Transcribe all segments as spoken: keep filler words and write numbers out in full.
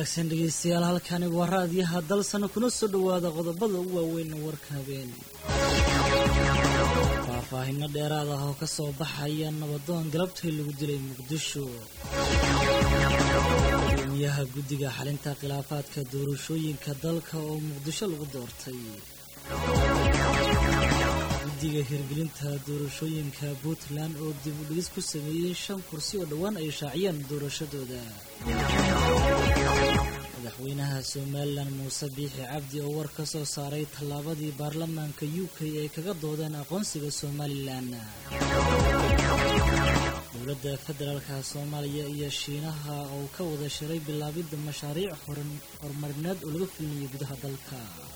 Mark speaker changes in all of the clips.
Speaker 1: wanaagsan dhegeystayaal halkani waa raadiyaha dalsan kuna soo dhawaada qodobada ugu waaweyn warka habeen faahfaahinno dheeraad ah oo ka soo baxaya nabadoon galabtii lagu dilay muqdisho gudoomiyaha guddiga xalinta khilaafaadka doorashooyinka dalka oo muqdisho lagu doortay guddiga hirgelinta doorashooyinka Puntland oo dib u dhigis ku sameeyay shan kursi oo dhawaan ay shaaciyeen doorashadooda madaxweynaha Soomaaliland Muuse Biixi Cabdi oo war ka soo saaray tallaabadii baarlamaanka U K ay kaga doodeen aqoonsiga Soomaaliland dowladda federaalka Soomaaliya iyo Shiinaha oo ka wada shiray bilaabidda mashaariic horumarineed oo laga fulinayo gudaha dalka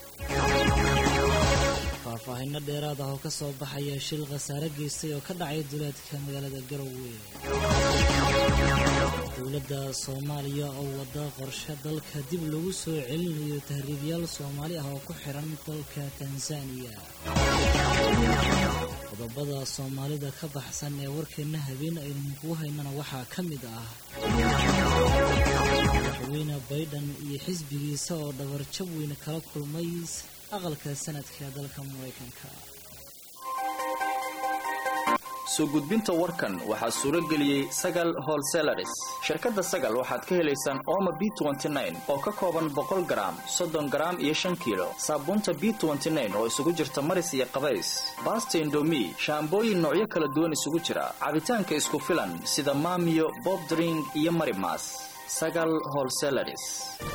Speaker 1: faahfaahinno dheeraad ah oo ka soo baxaya shil khasaare geystay oo ka dhacay duleedka magaalada Garowe dowladda Soomaaliya oo wada qorshe dalka dib loogu soo celinayo tahriibayaal Soomaali ah oo ku xiran dalka Tansaaniya qodobada Soomaalida ka baxsan ee warkeena habeen aynu ku haynana waxaa ka mid ah madaxweyne Biden iyo xisbigiisa oo dhabar jab weyn kala kulmay aqalka sanadka dalka Mareykanka
Speaker 2: soo gudbinta warkan waxa suuro galiyay Sagal Wholesalers shirkadda Sagal waxaad ka helaysaan Omo B twenty nine oo ka kooban boqol gram soddon gram iyo shan kiilo saabuunta B twenty nine oo isugu jirta maris iyo qabays basta indomie shaambooyin noocyo kala duwan isugu jira cabitaanka isku filan sida Maamiyo Bob Drink iyo Marimas Sagal Wholesalers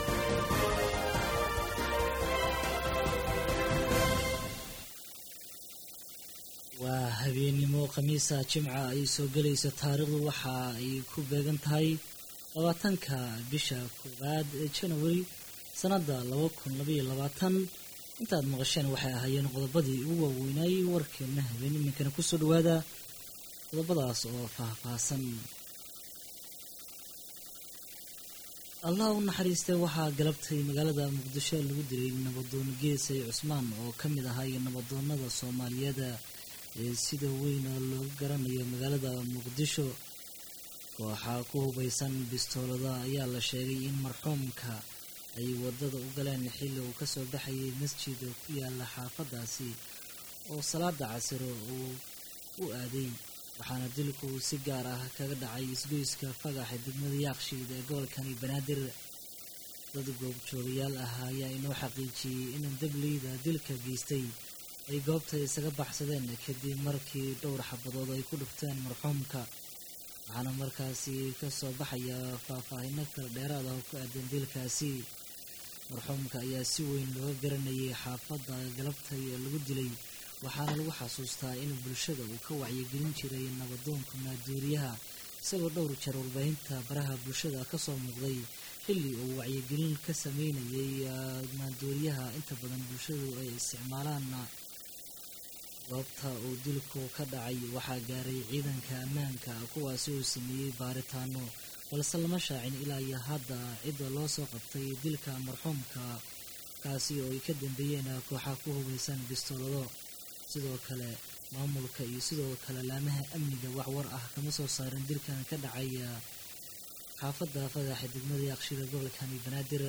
Speaker 1: waa habeenimo khamiisa jimca ay soo galayso taariikhdu waxa ay ku beegan tahay labaatanka bisha koowaad ee January sanada laba kun laba iyo labaatan intaad maqasheen waxay ahaayeen qodobadii ugu waaweynay warkeena habeenimada ku soo dhawaada qodobadaas oo faahfaahsan Allah u naxariistay waxaa galabtay magaalada Muqdisho lagu dilay nabadoon Geesay Cusmaan oo ka mid ahaa nabadoonnada Soomaaliyeed ee sida weyn loo garanayo magaalada Muqdisho waxaa ku hubeysan bistoolada ayaa la sheegay in marxuumka ay wadada u galeen xilli uu ka soo baxayay masjid ku yaala xaafadaasi oo salaada casir uu u aaday waxaana dilku si gaar ah kaga dhacay isgoyska Fagax degmada Yaaqshiid ee gobolka Banaadir dad goobjoogayaal ah ayaa inoo xaqiijiyay in dableyda dilka geystay ay goobta isaga baxsadeen kadib markii dhowr xabadood ay ku dhufteen marxuumka waxaana markaasi ka soo baxaya faahfaahinno kala dheeraad ah oo ku aadan dilkaasi marxuumka ayaa si weyn looga garanayay xaafadda galabtay ee lagu dilay waxaana lagu xasuustaa in bulshada uu ka wacyigelin jiray nabadoonka maaduriyaha isagoo dhowr jeer warbaahinta baraha bulshada ka soo muuqday xilli uu wacyigelin ka sameynayay maaduriyaha inta badan bulshadu ay isticmaalaan goobta uu dilku ka dhacay waxaa gaaray ciidanka ammaanka kuwaasi oo sameeyay baaritaano balse lama shaacin ilaa iyo hadda cidda loo soo qabtay dilka marxuumka kaasi oo ay ka dambeeyeen kooxaha ku hubeysan bistoolado sidoo kale maamulka iyo sidoo kale laamaha amniga wax war ah kama soo saarin dilkan ka dhacay xaafadda Fagax degmada Yaaqshiid gobolka Banaadir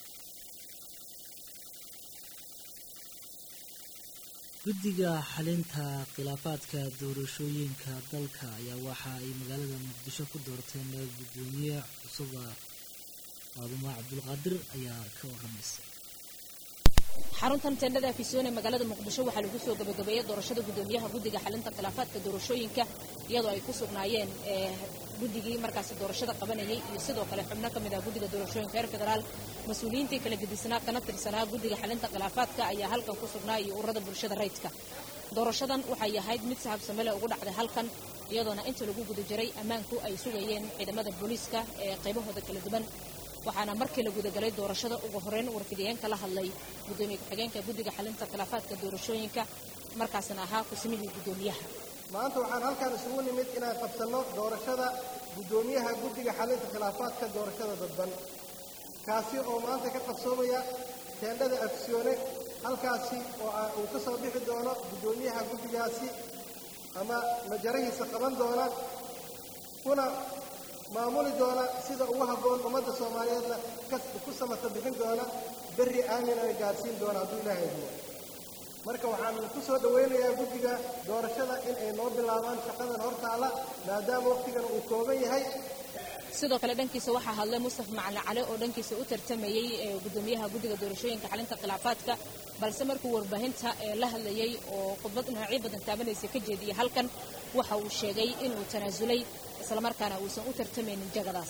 Speaker 1: guddiga xalinta khilaafaadka doorashooyinka dalka ayaa waxa ay magaalada Muqdisho ku doorteen gudoomiye cusub Faadumo Cabdulqaadir ayaa ka waramaysay
Speaker 3: xaruntan teendhada Fisoone magaalada Muqdisho waxa lagu soo gabagabeeyay doorashada gudoomiyaha guddiga xalinta khilaafaadka doorashooyinka iyadoo ay ku sugnaayeen ee guddigii markaas doorashada qabanayay iyo sidoo kale xubno kamid ah guddiga doorashooyinka heer federaal mas'uuliyiintii kala gudisnaa kana tirsanaa guddiga xalinta khilaafaadka ayaa halkan ku sugnaayay ururada bulshada rayidka doorashadan waxay ahayd mid saxab leh ugu dhacday halkan iyadoona inta lagu guda jiray ammaanku ay sugayeen ciidamada booliiska ee qaybahooda kala duwan waxaana markii la guda galay doorashada ugu horeyn warfidiyeenka la hadlay gudoomiye ku-xigeenka guddiga xalinta khilaafaadka doorashooyinka markaasna ahaa ku-simihii gudoomiyaha
Speaker 4: maanta waxaan halkan isugu nimid inaan qabsanno doorashada gudoomiyaha guddiga xalinta khilaafaadka doorashada dadban kaasi oo maanta ka qabsoomaya teendhada Fisoone halkaasi oo uu ka soo bixi doono gudoomiyaha guddigaasi ama majarahiisa qaban doona kuna maamuli doona sida ugu habboon ummadda soomaaliyeedna ku samata bixin doona berri aamin ay gaarsiin doona hadduu ilaahay idmo marka waxaan ku soo dhowaynayaa guddiga doorashada in ay noo bilaabaan shaqadan hortaala maadaama waqtigan uu kooban yahay
Speaker 3: sidoo kale dhankiisa waxaa hadlay Mustafa Macalin Cali oo dhankiisa u tartamayay gudoomiyaha guddiga doorashooyinka xalinta khilaafaadka balse markuu warbaahinta la hadlayay oo khudbad dhinacyo badan taabanaysa ka jeediyay halkan waxa uu sheegay inuu tanaasulay isla markaana uusan u tartamaynin jagadaas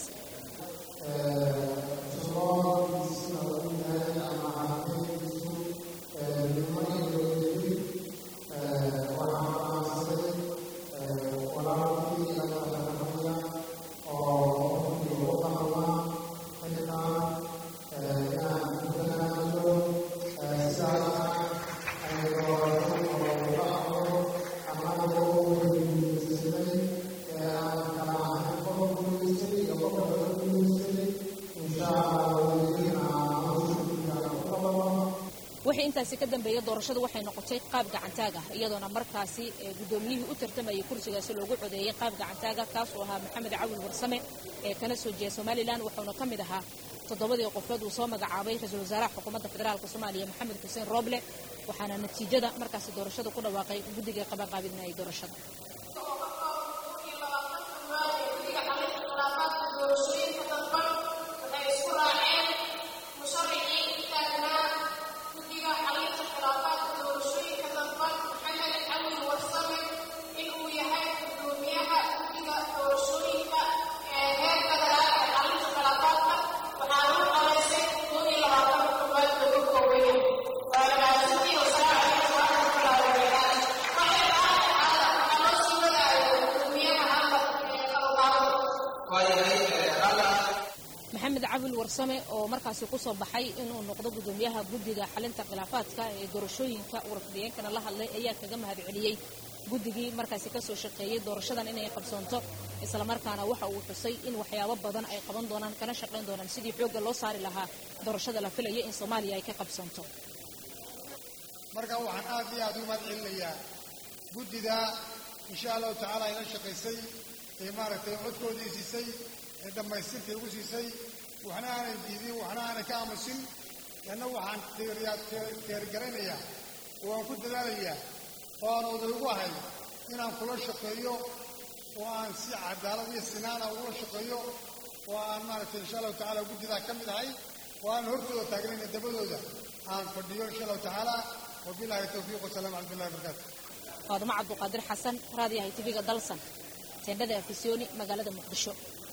Speaker 3: wixii intaasi ka dambeeyay doorashadu waxay noqotay qaab gacantaag ah iyadoona markaasi gudoomiyihii u tartamayay kursigaasi loogu codeeyay qaab gacantaag ah kaas oo ahaa Maxamed Cawil Warsame ee kana soo jeeday Somaliland wuxuuna ka mid ahaa toddobadii qofood uu soo magacaabay ra'iisul wasaaraha xukuumadda federaalka Soomaaliya Maxamed Xuseen Roble waxaana natiijada markaasi doorashada ku dhawaaqay guddiga qabanqaabinaya doorashada Maxamed Cawil Warsame oo markaasi ku soo baxay inuu noqdo gudoomiyaha guddiga xalinta khilaafaadka ee doorashooyinka warfadhiyeenkana la hadlay ayaa kaga mahadceliyay guddigii markaasi ka soo shaqeeyay doorashadan inay qabsoonto isla markaana waxa uu xusay in waxyaabo badan ay qaban doonaan kana shaqeyn doonaan sidii xoogga loo saari lahaa doorashada la filayo in Soomaaliya ay ka qabsoonto
Speaker 5: marka waxaan aad iyo aad u mahadcelinayaa guddiga insha Allah taala ila shaqeysay ee maaragtay codkoodii siisay ee dhamaystirkii ugu siisay waxna aanay diidin waxna aanay ka aamusin yana waxaan taageeranayaa oo aan ku dadaalayaa oo aan ugu ahay inaan kula shaqeeyo oo aan si cadaalad iyo sinaan ah uga shaqeeyo oo aan maaragtay insha Allah taala guddiga ka mid ahay oo aan hortooda taageerana dabadooda aan fadhiyo insha Allah taala wabillahi tawfiiq wa salaam alaykum barakaatuh
Speaker 3: Faadimo Cabduqaadir Xasan raadiyaha T V-ga Dalsan teendhada Afisyooni magaalada Muqdisho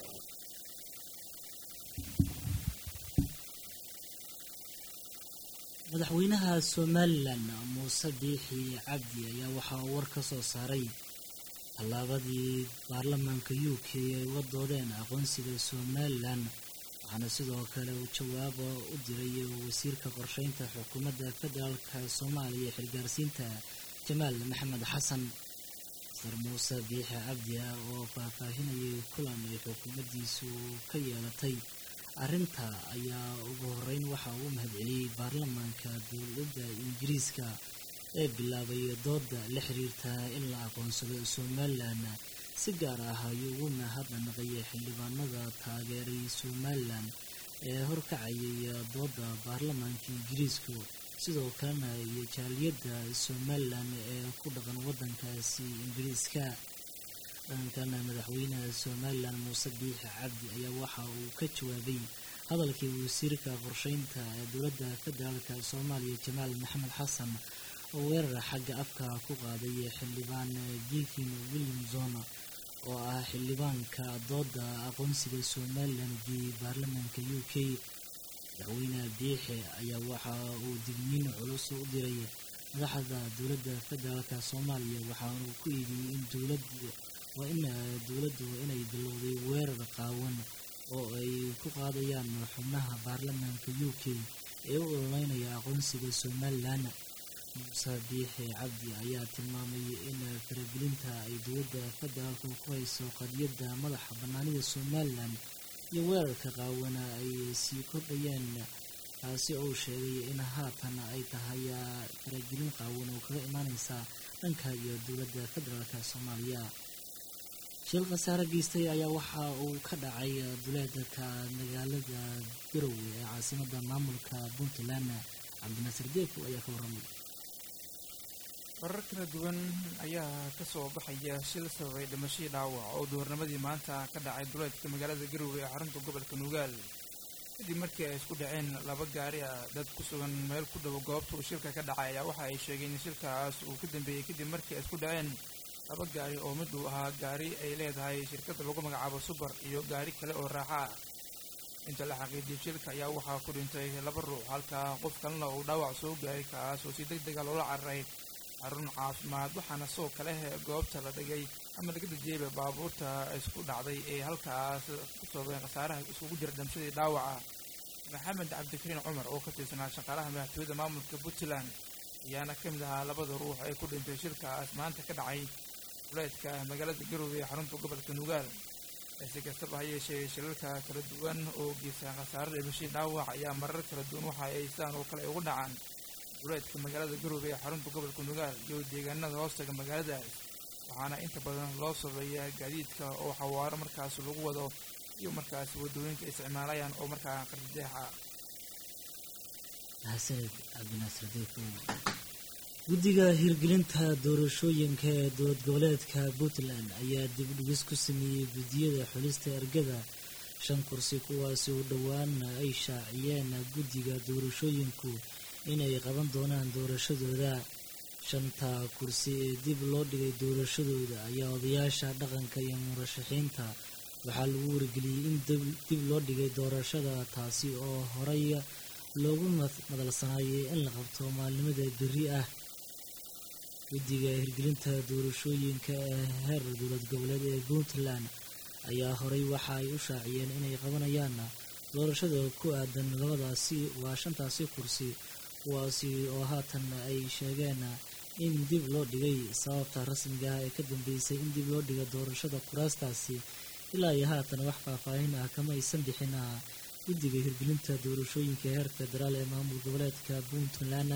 Speaker 1: madaxweynaha Somaliland Muuse Biixi Cabdi ayaa waxa uu war ka soo saaray tallaabadii baarlamaanka U K ay uga doodeen aqoonsiga Somaliland waxaana sidoo kale uu jawaab u diray wasiirka qorsheynta xukuumadda federaalka Soomaaliya ee xilgaarsiinta Jamaal Maxamed Xasan Sir Muuse Biixi Cabdi oo faahfaahinayay kulan ay xukuumaddiisu ka yeelatay arrinta ayaa ugu horeyn waxa uu mahadceliyay baarlamaanka dowladda Ingiriiska ee bilaabay dooda la xiriirta in la aqoonsado Somaliland si gaar ah ayuu ugu mahadnaqay xildhibaanada taageeray Somaliland ee horkacayay dooda baarlamaanka Ingiriiska sidoo kalena iyo jaaliyadda Somaliland ee ku dhaqan waddankaasi Ingiriiska dhankan madaxweynaha Somaliland Muuse Biixi Cabdi ayaa waxa uu ka jawaabay hadalkii wasiirka qorsheynta ee dowladda federaalka Soomaaliya Jamaal Maxamed Xasan oo weerar xagga afka ku qaaday xildhibaan Jikin Williamson oo ah xildhibaanka dooda aqoonsiga Somaliland ee baarlamaanka U K madaxweynaha Biixi ayaa waxa uu digniin culus u diray madaxda dowladda federaalka Soomaaliya waxa uu ku eedeeyay in dowladdu waa in dowladdu inay bilowday weerar qaawan oo ay ku qaadayaan xubnaha baarlamaanka U K ee u ololeynaya aqoonsiga Somaliland Muuse Biixi Cabdi ayaa tilmaamay in faragelinta ay dowladda federaalka ku hayso qadiyadda madaxa bannaanida Somaliland iyo weerarka qaawana ay sii kordhayeen taasi oo sheegay in haatan ay tahay faragelin qaawan oo kaga imaanaysa dhanka iyo dowladda federaalka Soomaaliya shil khasaare geystay ayaa waxa uu ka dhacay duleedka magaalada garowe ee caasimada maamulka puntland cabdinaasir deefo ayaa ka warramay.
Speaker 6: warar kala duwan ayaa ka soo baxaya shil sababay dhimashadii dhaawac oo duhurnimadii maanta ka dhacay duleedka magaalada garowe ee xarunta gobolka nugaal kadib markii ay isku dhaceen laba gaari ah. dad ku sugan meel ku dhow goobta uu shilka ka dhacay ayaa waxa ay sheegeen in shilkaas uu ka dambeeyey kadib markii ay isku dhaceen laba gaari oo mid uu ahaa gaari ay leedahay shirkadda lagu magacaabo subar iyo gaari kale oo raaxa ah. inta la xaqiijiyey shilka ayaa waxaa ku dhintay laba ruux halka qof kalena uu dhaawac soo gaaray kaas oo si deg dega loola cararay xarun caafimaad waxaana soo kale goobta la dhigay ama laga dejiyeyba baabuurta isku dhacday ee halkaas ku sababeen khasaaraha isugu jira dhimashadii dhaawaca. maxamed cabdikariin cumar oo ka tirsanaa shaqaalaha madaxtooyada maamulka puntland ayaana ka mid ahaa labada ruux ee ku dhintay shilkaas maanta ka dhacay duleedka magaalada garowe ee xarunta gobolka nugaal. si kastaba ha yeeshee shilalka kala duwan oo geysan khasaarada dhimashadii dhaawac ayaa marar kala duwan waxa ay sidaan oo kale ugu dhacaan duleedka magaalada garowe ee xarunta gobolka nugaal iyo deegaanada hoostaga magaaladaas waxaana inta badan loo sabeeyaa gaadiidka oo xawaaro markaas lagu wado iyo markaas wadooyinka isticmaalayaan oo markaa qardadeexa.
Speaker 1: mahadsanid cabdinaasir deefo. guddiga hirgelinta doorashooyinka ee dowlad goboleedka puntland ayaa dib dhigis ku sameeyey guddiyada xulista ergada shan kursi kuwaasi oo dhowaan ay shaaciyeen guddiga doorashooyinku inay qaban doonaan doorashadooda. shanta kursi ee dib loo dhigay doorashadooda ayaa odayaasha dhaqanka iyo murashaxiinta waxaa lagu wargeliyey in dib loo dhigay doorashada taasi oo horey loogu madalsanaayay in la qabto maalnimada berri ah. guddiga hirgelinta doorashooyinka ee heer dowlad goboleed ee puntland ayaa horey waxa ay u shaaciyeen inay qabanayaan doorashada ku aadan labadaasi waa shantaasi kursi kuwaasi oo haatan ay sheegeen in dib loo dhigay. sababta rasmiga ah ee ka dambeysay in dib loo dhiga doorashada kuraastaasi ilaa iyo haatan wax faahfaahin ah kama aysan bixin guddiga hirgelinta doorashooyinka heer federaal ee maamul goboleedka puntland.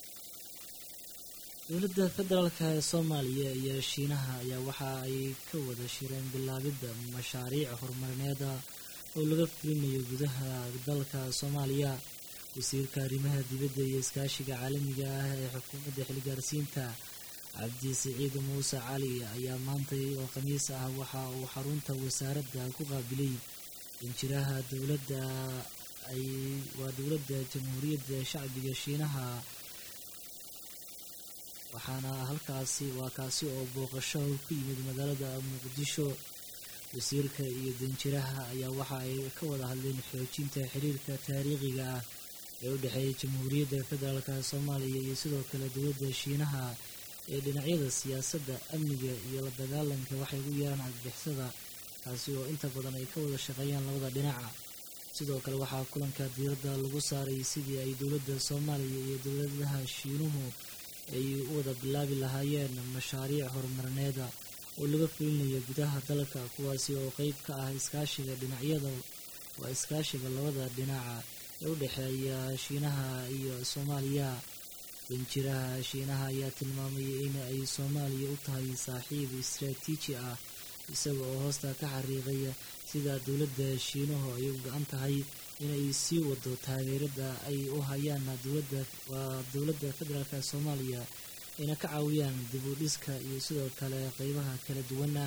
Speaker 1: dowladda federaalka ee soomaaliya iyo shiinaha ayaa waxa ay ka wada shireen bilaabidda mashaariic horumarineed oo laga fulinayo gudaha dalka soomaaliya. wasiirka arrimaha dibadda iyo iskaashiga caalamiga ah ee xukuumadda xilgaarsiinta cabdi siciid muuse cali ayaa maantay oo khamiis ah waxa uu xarunta wasaaradda ku qaabilay injiraha dowladda ay waa dowladda jamhuuriyadda shacbiga shiinaha waxaana halkaasi waa kaasi oo booqasho ku yimid magaalada muqdisho. wasiirka iyo danjiraha ayaa waxa ay ka wada hadleen xoojinta xiriirka taariikhiga ah ee u dhexeeya jamhuuriyadda federaalka soomaaliya iyo sidoo kale dowladda shiinaha ee dhinacyada siyaasadda amniga iyo la dagaalanka waxay ugu yeeraan cadbixisada taasi oo inta badan ay ka wada shaqeeyaan labada dhinaca. sidoo kale waxaa kulanka diiradda lagu saaray sidii ay dowladda soomaaliya iyo dowladaha shiinuhu ay u wada bilaabi lahaayeen mashaariic horumarineeda oo laga fulinayo gudaha dalka kuwaasi oo qeyb ka ah iskaashiga dhinacyada waa iskaashiga labada dhinaca ee u dhexeeya shiinaha iyo soomaaliya. danjiraha shiinaha ayaa tilmaamay in ay soomaaliya u tahay saaxiib istaraatiiji ah isaga oo hoosta ka xariiqaya sida dowladda shiinuhu ay u gacan tahay inay sii wado taageerada ay u hayaan dowladda waa dowladda federaalka soomaaliya ayna ka caawiyaan dib u dhiska iyo sidoo kale qeybaha kala duwana.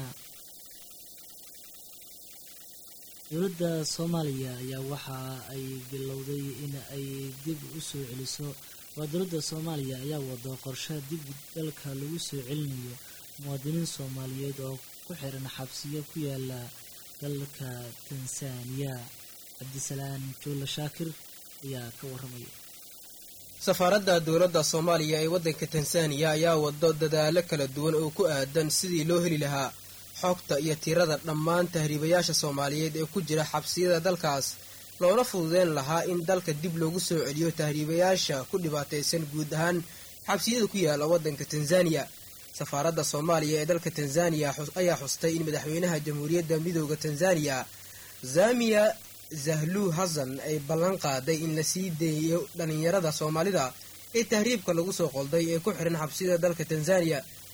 Speaker 1: dowladda soomaaliya ayaa waxa ay bilowday in ay dib u soo celiso waa dowladda soomaaliya ayaa wado qorshe dib dalka lagu soo celinayo muwaadiniin soomaaliyeed oo ku xiran xabsiyo ku yaala dalka tansaaniya. cabdisalaan juulla shaakir ayaa ka warramaya.
Speaker 7: safaaradda dowladda soomaaliya ee waddanka tansaaniya ayaa wado dadaalo kala duwan oo ku aadan sidii loo heli lahaa xogta iyo tirada dhammaan tahriibayaasha soomaaliyeed ee ku jira xabsiyada dalkaas loona fududeyn lahaa in dalka dib loogu soo celiyo tahriibayaasha ku dhibaataysan guud ahaan xabsiyada ku yaala waddanka tansaaniya. safaaradda soomaaliya ee dalka tansaaniya ayaa xustay in madaxweynaha jamhuuriyadda midooda tansaaniya zamiya zahluu hasan ay ballan qaaday in la sii deeyo dhallinyarada soomaalida ee tahriibka lagu soo qolday ee ku xiran xabsiyada dalka tansaaniya.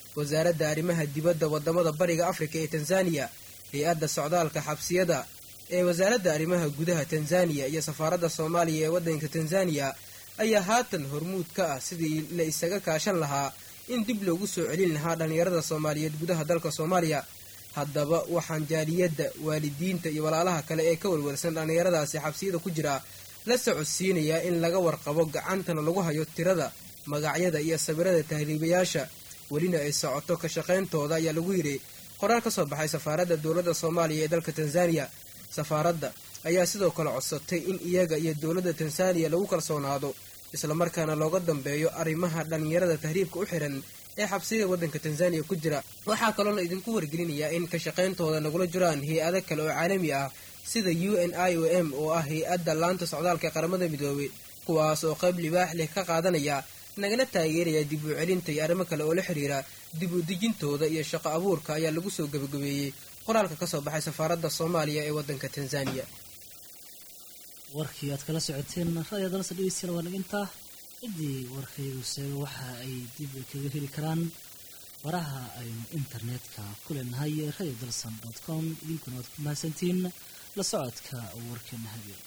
Speaker 7: wasaaradda arrimaha dibadda wadamada bariga afrika ee tanzaniya hay-adda socdaalka xabsiyada ee wasaaradda arrimaha gudaha tanzaniya iyo safaaradda soomaaliya ee waddanka tanzaniya ayaa haatan hormuud ka ah sidii la isaga kaashan lahaa in dib loogu soo celin lahaa dhallinyarada soomaaliyeed gudaha dalka soomaaliya. haddaba waxaan jaaliyadda waalidiinta iyo walaalaha kale ee ka warwarsan dhallinyaradaasi xabsiyada ku jira la socodsiinayaa in laga warqabo gacantana lagu hayo tirada magacyada iyo sawirada tahriibayaasha welina ay socoto ka shaqayntooda ayaa lagu yidhi qoraal ka soo baxay safaaradda dowladda soomaaliya ee dalka tanzaniya. safaaradda ayaa sidoo kale codsatay in iyaga iyo dowladda tanzaniya lagu kalsoonaado islamarkaana looga dambeeyo arrimaha dhallinyarada tahriibka u xiran ee xabsiyada waddanka tanzaniya ku jira. waxaa kaloo la idinku wargelinayaa in ka shaqayntooda nagula jiraan hay-ado kale oo caalami ah sida u n i o m oo ah hay-adda laanta socdaalka ee qaramada midoobey kuwaas oo qayb libaax leh ka qaadanaya nagana taageeraya dib u celinta iyo arrimo kale oo la xiriira dib u dejintooda iyo shaqo abuurka ayaa lagu soo gabagabeeyey qoraalka ka soo baxay safaaradda soomaaliya ee waddanka tanzaniya.
Speaker 1: warkii aad kala socoteen radio dalsa dhegeystayaal waa nagintaa ciddii warkaygu seego waxa ay dib kaga heli karaan waraha aynu internetka ku leenahay radio dalsan dot com idinkuna waad ku mahadsantihiin la socodka warkeena habeen.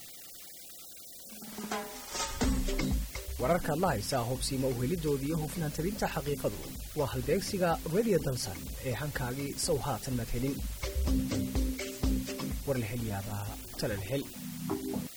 Speaker 8: wararkaad la haysaa hubsiima u helidooda iyo hufnaan tabinta xaqiiqadu waa halbeegsiga radio dalsan ee hankaagii sow haatan maad helin war la hel yaabaa tala la hel